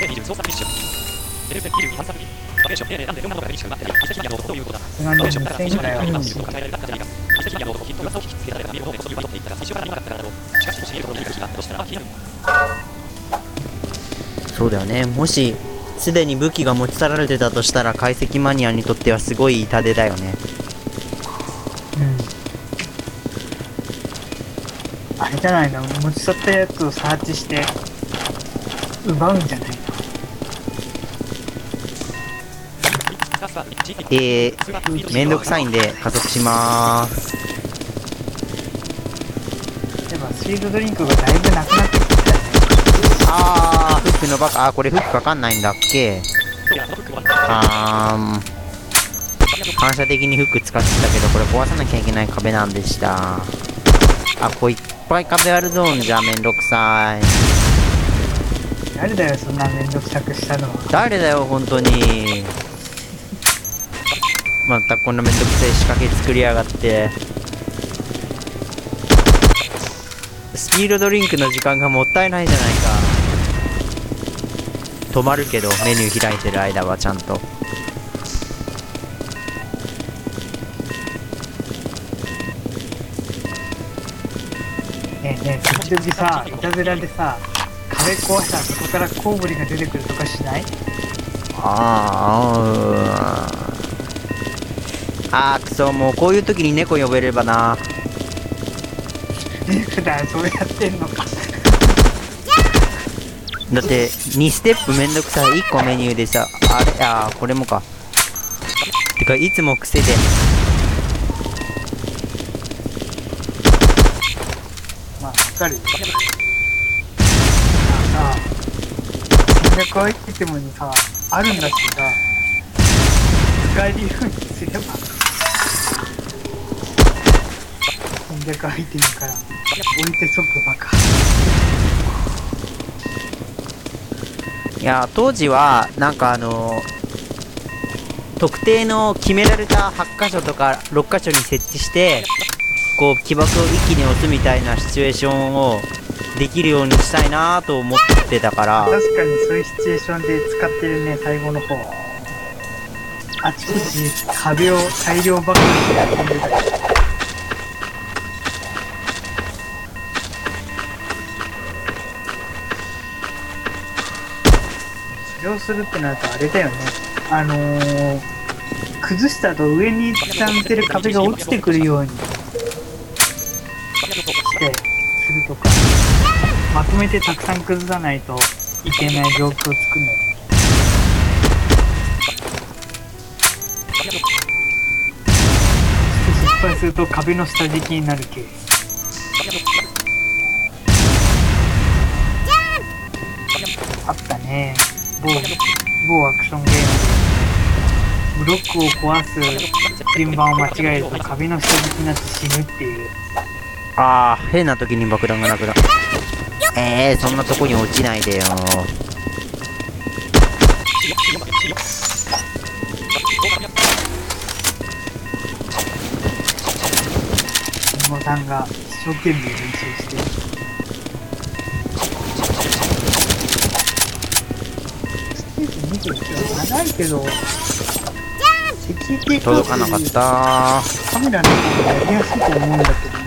そうだよね。もしすでに武器が持ち去られてたとしたら解析マニアにとってはすごい痛手だよね。 あれじゃないの、持ち去ったやつをサーチして奪うんじゃないの。 めんどくさいんで加速しまーす。 でもスピードドリンクがだいぶなくなってきたよね。 フックのバカ。これフックかかんないんだっけ。反射的にフック使ってたけど、これ壊さなきゃいけない壁なんでした。これいっぱい壁あるゾーンじゃめんどくさい。 誰だよそんなめんどくさくしたのは。 誰だよ本当に。またこんなめんどくさい仕掛け作りやがって。スピードドリンクの時間がもったいないじゃないか。止まるけどメニュー開いてる間はちゃんと。 ねえねえ、時々さ、いたずらでさ、壁壊したらそこからコウモリが出てくるとかしない？ くそ、もうこういう時に猫呼べればな。 普段そうやってんのか。 だって2ステップめんどくさい。1個メニューでさ、これもか。てかいつも癖で。 まあわかるよ。さ、戦略アイテムにさ、あるんだしさ、使えるようにすれば、戦略アイテムから置いて即馬か。 いや当時はなんか特定の決められた8箇所とか6箇所に設置してこう起爆を一気に押すみたいなシチュエーションをできるようにしたいなと思ってたから。 確かにそういうシチュエーションで使ってるね。最後の方あちこち壁を大量爆弾でやってんでたけど、それをするってなるとあれだよね。崩した後上に伝ってる壁が落ちてくるようにしてするとか、まとめてたくさん崩さないといけない状況を作るのよ。失敗すると壁の下敷きになるケース。あったね。某アクションゲームでブロックを壊す順番を間違えると壁の下敷きになって死ぬっていう。 変な時に爆弾がなくなる。そんなとこに落ちないでよ。 慎吾さんが一生懸命練習してる。ステージ21は長いけど届かなかった。 カメラの方がやりやすいと思うんだけどな。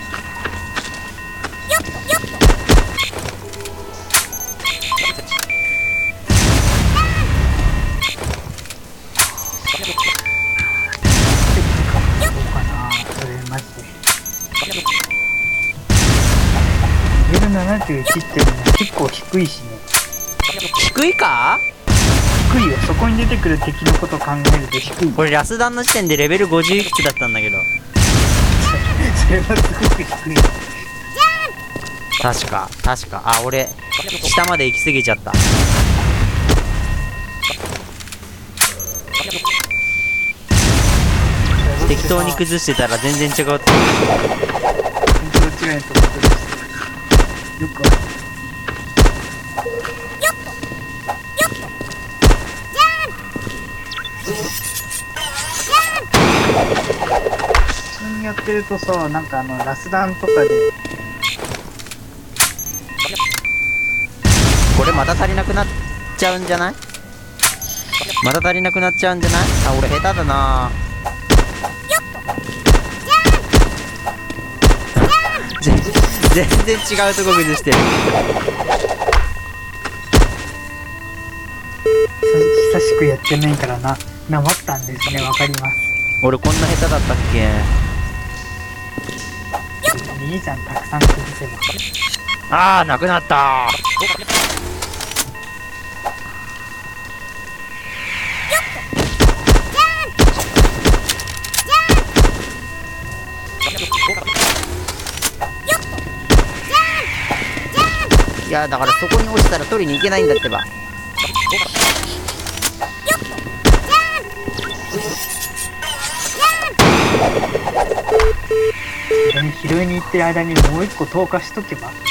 レベル71っていうのは結構低いしね。 低いか？ 低いよ。そこに出てくる敵のことを考えると低い。 これラスダンの時点でレベル50いくつだったんだけど。 それはすごく低い。 確か俺下まで行き過ぎちゃった。適当に崩してたら全然違う。 全然違いと思ってる。よくある。普通にやってるとさ、なんかラスダンとかでこれまた足りなくなっちゃうんじゃない？また足りなくなっちゃうんじゃない？あ、俺下手だな。全然違うとこ崩してる。 久しくやってないからなまったんですね。わかります。 俺こんな下手だったっけ？ いいじゃん、たくさん崩せば。 あー、なくなったー。いやだからそこに落ちたら取りに行けないんだってば。 拾いに行ってる間にもう一個投下しとけば。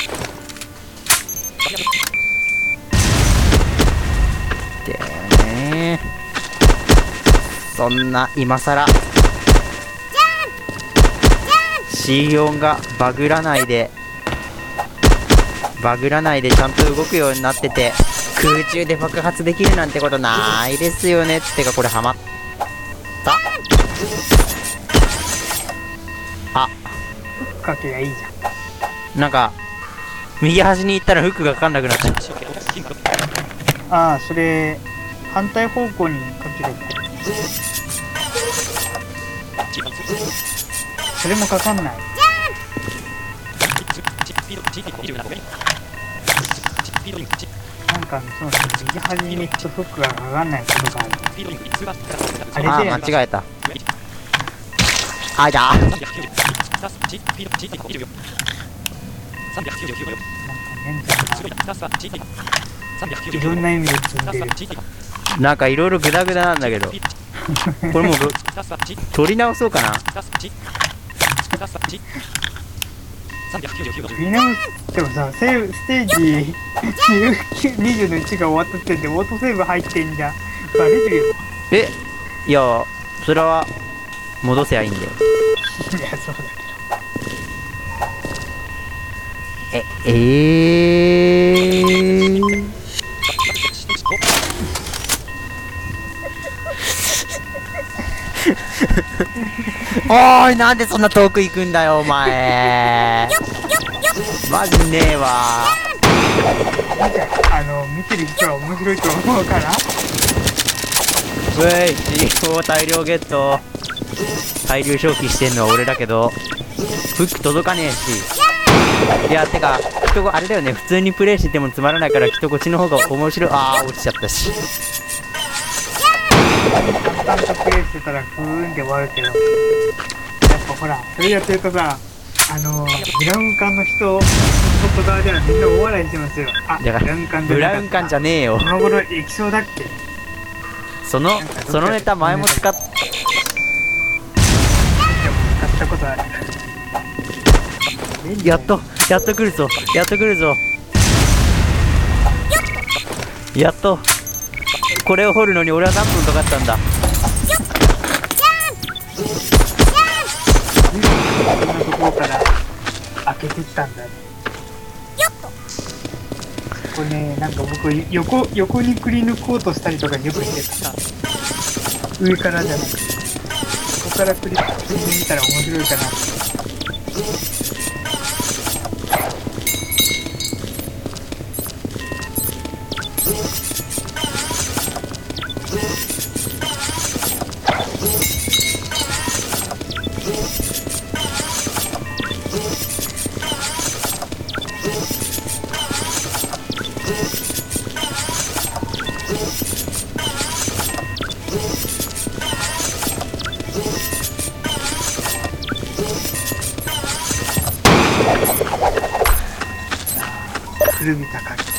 でね、そんな今さら C4 がバグらないでちゃんと動くようになってて空中で爆発できるなんてことないですよね。ってかこれハマったあ、 かけがいいじゃん。 なんか右端に行ったらフックがかかんなくなっちゃう。 ああ、それ反対方向にかければ。それもかかんない。なんかその右端に行くとフックがかかんないことがある。あれであー、間違えた。あいだー。 いろんな意味で積んでる。 なんかいろいろグダグダなんだけどこれもう取り直そうかな。 見直してもさ、ステージ20の1が終わった時点でオートセーブ入ってんじゃん。バレてるよ。 いやそれは戻せばいいんだよ。 いや、そうだけおーい、なんでそんな遠く行くんだよお前マジねえわ。 見てる人は面白いと思うから。 うえい、C4 大量ゲット。大量消費してんのは俺だけどフック届かねえし。いやてか人あれだよね、普通にプレイしててもつまらないから人こっちの方が面白い。あー、落ちちゃったし。 淡々とプレイしてたらふーんって終わるけど、やっぱほらそれやってるとさ、ブラウン管の人外側ではみんな大笑いしてますよ。あ、 だからブラウン管じゃねえよ。 この頃液晶だっけ。 そのネタ前も使っ使ったことある。 やっと来るぞやっとこれを掘るのに俺は何分かかったんだ。 こんなところから開けてったんだね。これね、なんか僕横にくり抜こうとしたりとかよくしてた。上からじゃなくてここからくり抜いたら面白いかな。古びた鍵。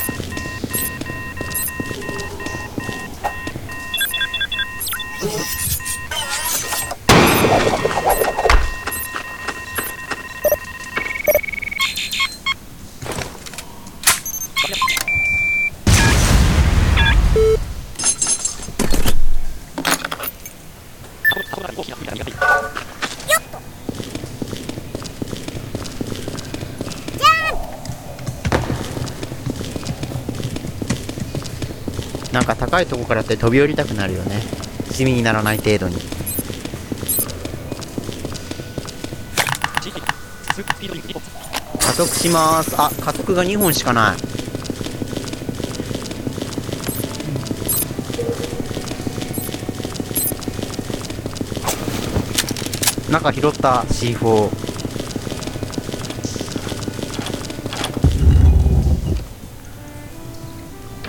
なんか高いとこからって飛び降りたくなるよね。地味にならない程度に。加速します。あ、加速が2本しかない。なんか拾った C4。